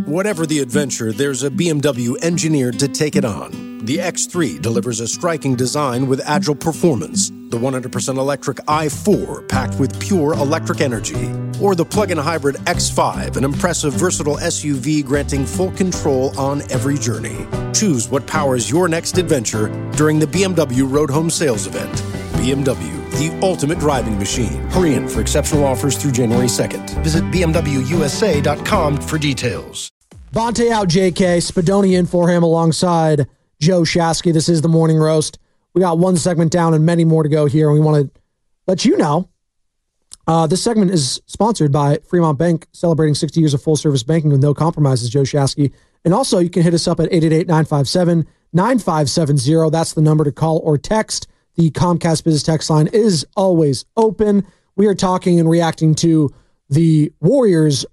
Whatever the adventure, there's a BMW engineered to take it on. The X3 delivers a striking design with agile performance. The 100% electric i4 packed with pure electric energy. Or the plug-in hybrid X5, an impressive, versatile SUV granting full control on every journey. Choose what powers your next adventure during the BMW Road Home Sales Event. BMW, the ultimate driving machine. Hurry in for exceptional offers through January 2nd. Visit BMWUSA.com for details. Bonte out, JK. Spadoni in for him alongside Joe Shasky. This is the Morning Roast. We got one segment down and many more to go here, and we want to let you know this segment is sponsored by Fremont Bank, celebrating 60 years of full-service banking with no compromises, Joe Shasky. And also, you can hit us up at 888-957-9570. That's the number to call or text. The Comcast Business Text line is always open. We are talking and reacting to the Warriors'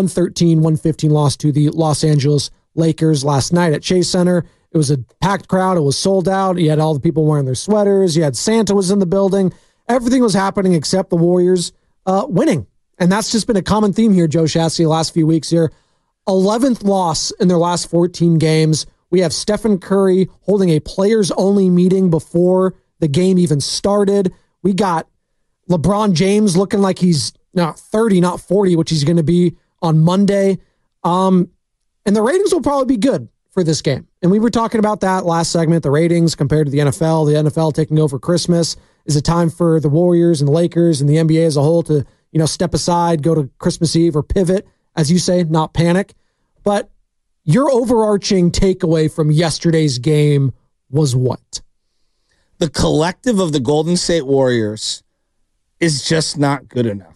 113-115 loss to the Los Angeles Lakers last night at Chase Center. It was a packed crowd. It was sold out. You had all the people wearing their sweaters. You had Santa was in the building. Everything was happening except the Warriors winning. And that's just been a common theme here, Joe Shasky, the last few weeks here. 11th loss in their last 14 games. We have Stephen Curry holding a players-only meeting before the game even started. We got LeBron James looking like he's not 30, not 40, which he's going to be on Monday. And the ratings will probably be good for this game. And we were talking about that last segment, the ratings compared to the NFL taking over Christmas. Is it time for the Warriors and the Lakers and the NBA as a whole to, step aside, go to Christmas Eve or pivot, as you say, not panic? But your overarching takeaway from yesterday's game was what? The collective of the Golden State Warriors is just not good enough.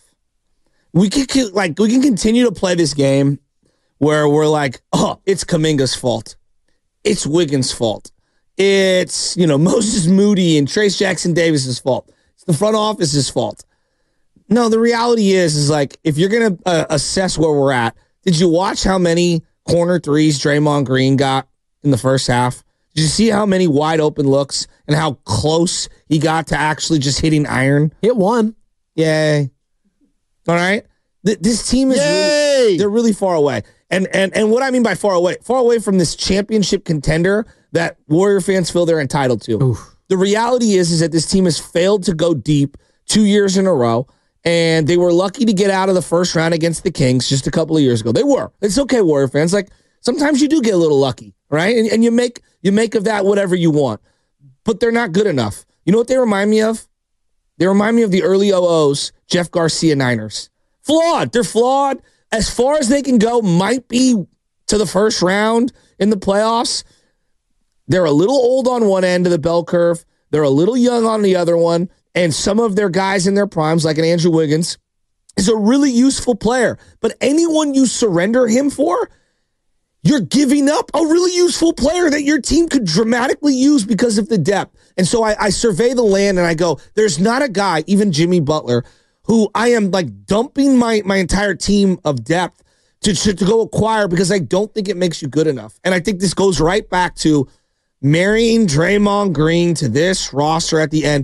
We can continue to play this game where we're like, oh, it's Kuminga's fault. It's Wiggins' fault. It's, Moses Moody and Trace Jackson Davis's fault. It's the front office's fault. No, the reality is like, if you're going to assess where we're at, did you watch how many corner threes Draymond Green got in the first half? Did you see how many wide open looks and how close he got to actually just hitting iron? Hit one. Yay. All right. This team is they're really far away. And what I mean by far away from this championship contender that Warrior fans feel they're entitled to. Oof. The reality is that this team has failed to go deep 2 years in a row, and they were lucky to get out of the first round against the Kings just a couple of years ago. They were. It's okay, Warrior fans. Like, sometimes you do get a little lucky, right? And you make of that whatever you want. But they're not good enough. You know what they remind me of? They remind me of the early 00s Jeff Garcia Niners. Flawed. They're flawed. As far as they can go, might be to the first round in the playoffs. They're a little old on one end of the bell curve. They're a little young on the other one. And some of their guys in their primes, like an Andrew Wiggins, is a really useful player. But anyone you surrender him for, you're giving up a really useful player that your team could dramatically use because of the depth. And so I survey the land and I go, there's not a guy, even Jimmy Butler, who I am like dumping my entire team of depth to go acquire because I don't think it makes you good enough. And I think this goes right back to marrying Draymond Green to this roster at the end.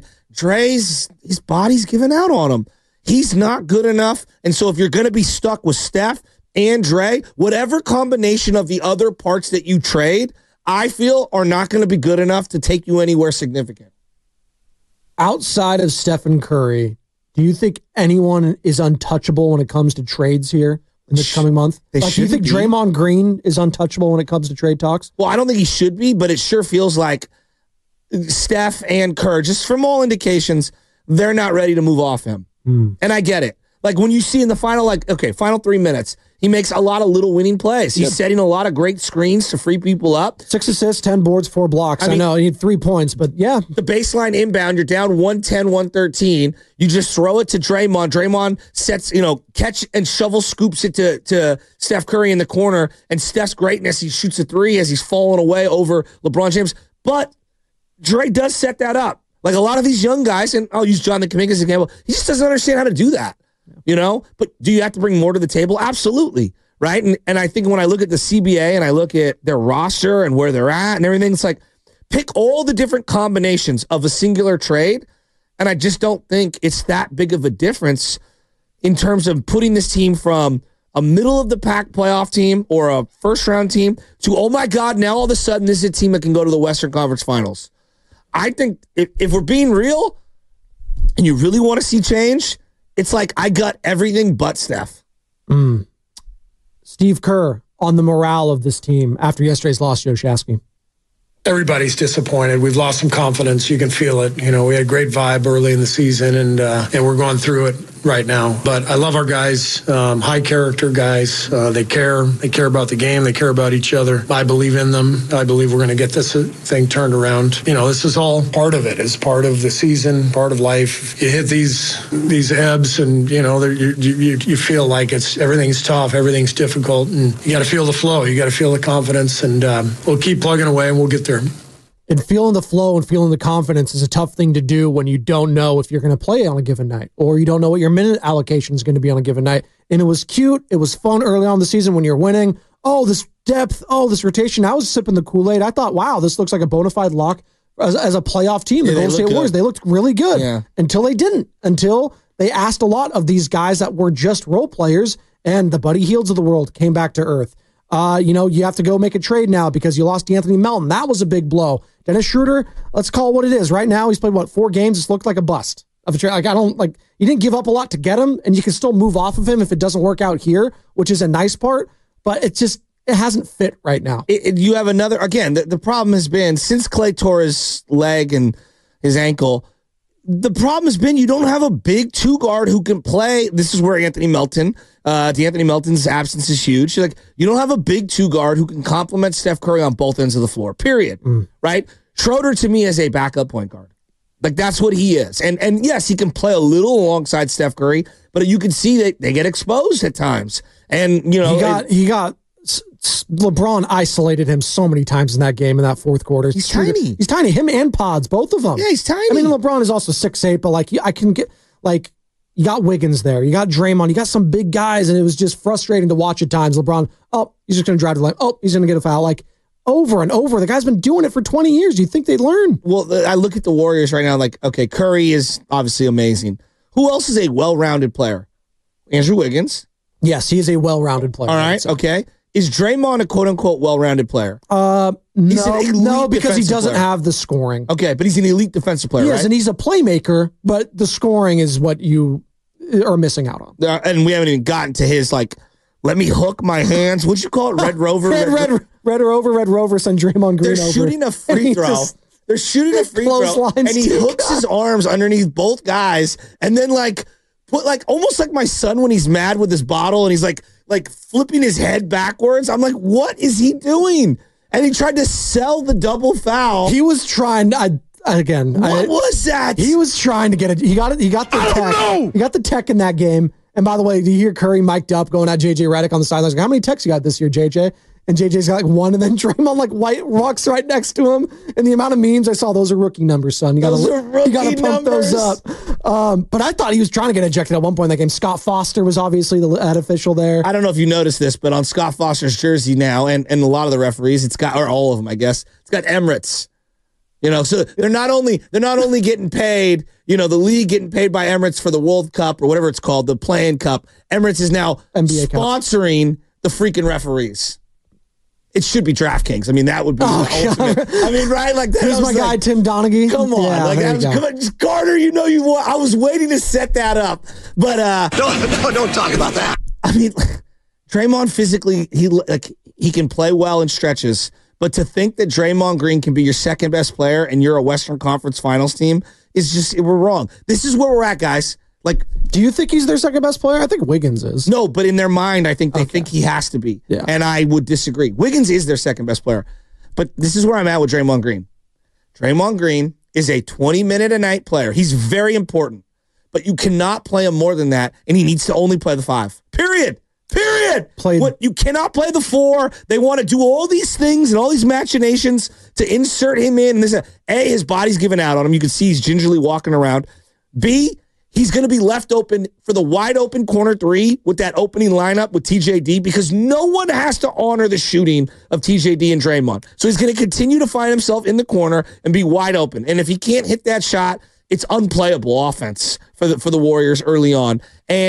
His body's giving out on him. He's not good enough. And so if you're going to be stuck with Steph and Dre, whatever combination of the other parts that you trade, I feel are not going to be good enough to take you anywhere significant. Outside of Stephen Curry, do you think anyone is untouchable when it comes to trades here in this coming month? Do you think Draymond Green is untouchable when it comes to trade talks? Well, I don't think he should be, but it sure feels like Steph and Kerr, just from all indications, they're not ready to move off him. And I get it. Like when you see in the final 3 minutes, he makes a lot of little winning plays. He's setting a lot of great screens to free people up. 6 assists, 10 boards, 4 blocks. I know, he had 3 points, but yeah. The baseline inbound, you're down 110, 113. You just throw it to Draymond. Draymond sets, catch and shovel scoops it to Steph Curry in the corner. And Steph's greatness, he shoots a 3 as he's falling away over LeBron James. But Dre does set that up. Like a lot of these young guys, and I'll use Jonathan Kuminga as an example, he just doesn't understand how to do that. But do you have to bring more to the table? Absolutely. Right. And I think when I look at the CBA and I look at their roster and where they're at and everything, it's like pick all the different combinations of a singular trade. And I just don't think it's that big of a difference in terms of putting this team from a middle of the pack playoff team or a first round team to, oh my God, now all of a sudden this is a team that can go to the Western Conference Finals. I think if we're being real and you really want to see change, it's like I got everything but Steph. Steve Kerr on the morale of this team after yesterday's loss, Joe Shasky. Everybody's disappointed. We've lost some confidence. You can feel it. You know, we had a great vibe early in the season, and we're going through it right now. But I love our guys, high character guys. They care. They care about the game. They care about each other. I believe in them. I believe we're going to get this thing turned around. You know, this is all part of it. It's part of the season, part of life. You hit these ebbs, and you know you feel like everything's tough, everything's difficult, and you got to feel the flow. You got to feel the confidence, and we'll keep plugging away, and we'll get there. And feeling the flow and feeling the confidence is a tough thing to do when you don't know if you're going to play on a given night or you don't know what your minute allocation is going to be on a given night. And it was cute. It was fun early on in the season when you're winning. Oh, this depth. Oh, this rotation. I was sipping the Kool-Aid. I thought, wow, this looks like a bona fide lock as a playoff team. The Golden State Warriors, they looked really good until they didn't, until they asked a lot of these guys that were just role players, and the Buddy Hields of the world came back to earth. You have to go make a trade now because you lost Anthony Melton. That was a big blow. Dennis Schroeder, let's call it what it is. Right now, he's played, 4 games? It's looked like a bust of a trade. You didn't give up a lot to get him, and you can still move off of him if it doesn't work out here, which is a nice part, but it hasn't fit right now. You have another, again, the problem has been since Clay tore his leg and his ankle, the problem has been you don't have a big 2 guard who can play. This is where Anthony Melton's absence is huge. You don't have a big 2 guard who can complement Steph Curry on both ends of the floor, period. Right? Schroeder, to me, is a backup point guard. That's what he is. And yes, he can play a little alongside Steph Curry, but you can see that they get exposed at times. And, LeBron isolated him so many times in that game in that fourth quarter. He's tiny. He's tiny. Him and Pods, both of them. Yeah, he's tiny. I mean, LeBron is also 6'8", but I can get you got Wiggins there. You got Draymond. You got some big guys, and it was just frustrating to watch at times. LeBron, he's just going to drive to the line. Oh, he's going to get a foul. Over and over. The guy's been doing it for 20 years. You think they'd learn? Well, I look at the Warriors right now okay, Curry is obviously amazing. Who else is a well-rounded player? Andrew Wiggins. Yes, he is a well-rounded player. All right, okay. Is Draymond a quote-unquote well-rounded player? No, because he doesn't have the scoring. Okay, but he's an elite defensive player, right? And he's a playmaker, but the scoring is what you are missing out on. And we haven't even gotten to his, let me hook my hands. What'd you call it? Red Rover? Red Rover send Draymond Green They're over. shooting a free throw. They're shooting a free throw, and he hooks his arms underneath both guys, and then, put almost like my son when he's mad with his bottle, and he's like flipping his head backwards. I'm like, what is he doing? And he tried to sell the double foul. He was trying. What was that? He was trying to get it. He got it. He got the tech. He got the tech in that game. And by the way, do you hear Curry mic'd up going at JJ Redick on the sidelines? How many techs you got this year, JJ? And JJ's got 1, and then Draymond walks right next to him. And the amount of memes I saw, those are rookie numbers, son. You got to pump those up. But I thought he was trying to get ejected at one point in that game. Scott Foster was obviously the head official there. I don't know if you noticed this, but on Scott Foster's jersey now, and a lot of the referees, or all of them, I guess, it's got Emirates. So they're not only getting paid, the league getting paid by Emirates for the World Cup or whatever it's called, the Playing Cup. Emirates is now NBA sponsoring the freaking referees. It should be DraftKings. I mean, that would be the ultimate. I mean, right? Here's my guy, Tim Donaghy. Come on. Carter, you want. I was waiting to set that up. But don't talk about that. I mean, Draymond physically, he can play well in stretches. But to think that Draymond Green can be your second best player and you're a Western Conference Finals team is we're wrong. This is where we're at, guys. Do you think he's their second best player? I think Wiggins is. No, but in their mind, I think they think he has to be. Yeah. And I would disagree. Wiggins is their second best player. But this is where I'm at with Draymond Green. Draymond Green is a 20-minute-a-night player. He's very important. But you cannot play him more than that, and he needs to only play the 5. Period. You cannot play the 4. They want to do all these things and all these machinations to insert him in. And his body's giving out on him. You can see he's gingerly walking around. B, he's going to be left open for the wide open corner 3 with that opening lineup with TJD because no one has to honor the shooting of TJD and Draymond. So he's going to continue to find himself in the corner and be wide open. And if he can't hit that shot, it's unplayable offense for the Warriors early on. And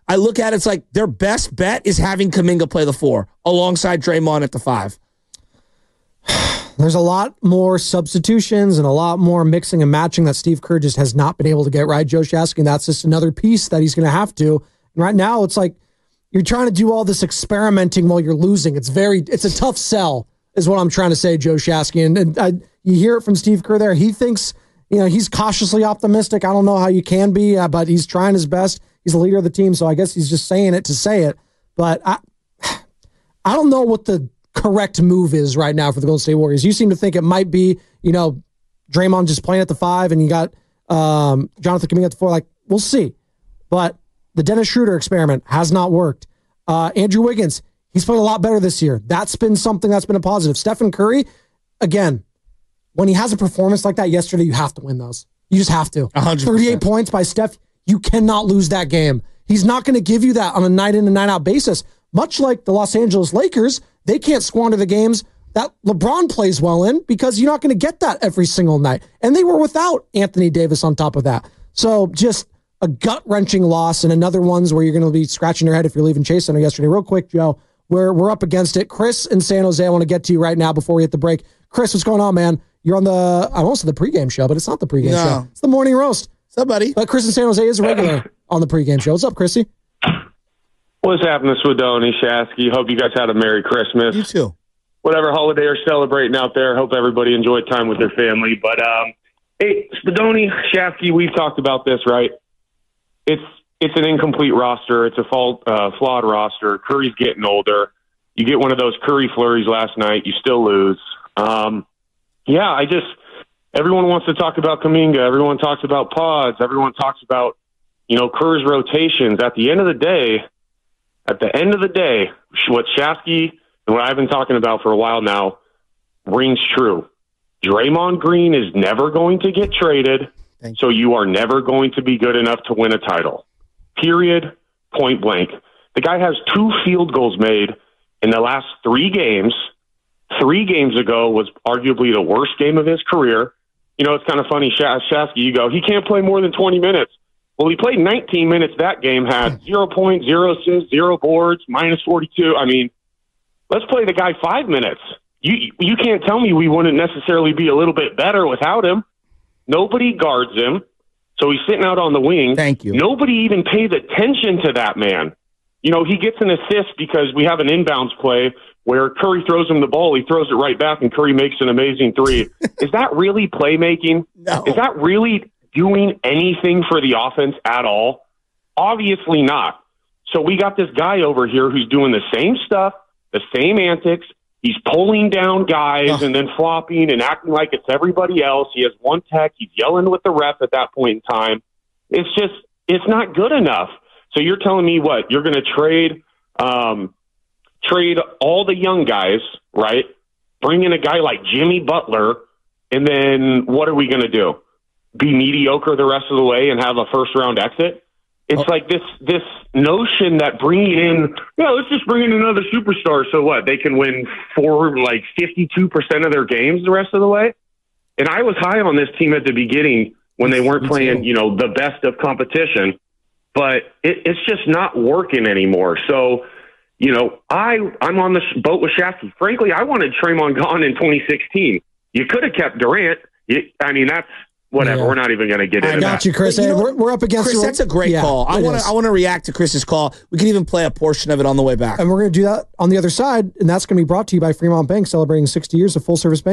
I look at it, it's like their best bet is having Kuminga play the 4 alongside Draymond at the 5. There's a lot more substitutions and a lot more mixing and matching that Steve Kerr just has not been able to get right, Joe Shasky, and that's just another piece that he's going to have to. And right now, it's like you're trying to do all this experimenting while you're losing. It's a tough sell, is what I'm trying to say, Joe Shasky. And you hear it from Steve Kerr there. He thinks, he's cautiously optimistic. I don't know how you can be, but he's trying his best. He's the leader of the team, so I guess he's just saying it to say it. But I don't know what the correct move is right now for the Golden State Warriors. You seem to think it might be, Draymond just playing at the 5 and you got Jonathan Kuminga at the 4. Like, we'll see. But the Dennis Schroeder experiment has not worked. Andrew Wiggins, he's played a lot better this year. That's been something that's been a positive. Stephen Curry, again, when he has a performance like that yesterday, you have to win those. You just have to. 100%. 38 points by Steph, you cannot lose that game. He's not going to give you that on a night in and night out basis. Much like the Los Angeles Lakers, they can't squander the games that LeBron plays well in because you're not going to get that every single night. And they were without Anthony Davis on top of that. So just a gut-wrenching loss and another ones where you're going to be scratching your head if you're leaving Chase Center yesterday. Real quick, Joe, we're up against it. Chris in San Jose, I want to get to you right now before we hit the break. Chris, what's going on, man? You're on I almost said the pregame show, but it's not the pregame show. It's the morning roast. What's up, buddy? But Chris in San Jose is a regular on the pregame show. What's up, Chrissy? What's happening, Swadoni, Shasky? Hope you guys had a Merry Christmas. You too. Whatever holiday you're celebrating out there, hope everybody enjoyed time with their family. But, hey, Swadoni, Shasky, we've talked about this, right? It's an incomplete roster. It's a flawed roster. Curry's getting older. You get one of those Curry flurries last night, you still lose. Everyone wants to talk about Kuminga. Everyone talks about pods. Everyone talks about, Kerr's rotations. At the end of the day, what Shasky and what I've been talking about for a while now rings true. Draymond Green is never going to get traded, so you are never going to be good enough to win a title. Period. Point blank. The guy has 2 field goals made in the last 3 games. 3 games ago was arguably the worst game of his career. It's kind of funny, Shasky, you go, he can't play more than 20 minutes. Well, he played 19 minutes that game, had 0 points, 0 assists, 0 boards, minus 42. I mean, let's play the guy 5 minutes. You can't tell me we wouldn't necessarily be a little bit better without him. Nobody guards him, so he's sitting out on the wing. Thank you. Nobody even pays attention to that man. He gets an assist because we have an inbounds play where Curry throws him the ball, he throws it right back, and Curry makes an amazing 3. Is that really playmaking? No. Is that really doing anything for the offense at all? Obviously not. So we got this guy over here who's doing the same stuff, the same antics. He's pulling down guys and then flopping and acting like it's everybody else. He has one tech. He's yelling with the ref at that point in time. It's not good enough. So you're telling me what? You're going to trade all the young guys, right? Bring in a guy like Jimmy Butler, and then what are we going to do? Be mediocre the rest of the way and have a first-round exit? It's like this notion that bringing in, let's just bring in another superstar. So what? They can win 52% of their games the rest of the way? And I was high on this team at the beginning when they weren't playing, the best of competition. But it's just not working anymore. So, I'm on this boat with Shasky. Frankly, I wanted Draymond gone in 2016. You could have kept Durant. That's whatever. Yeah. We're not even going to get into that. I got you, Chris. Hey, we're up against Chris. That's a great call. I want to react to Chris's call. We can even play a portion of it on the way back. And we're going to do that on the other side, and that's going to be brought to you by Fremont Bank, celebrating 60 years of full-service banking.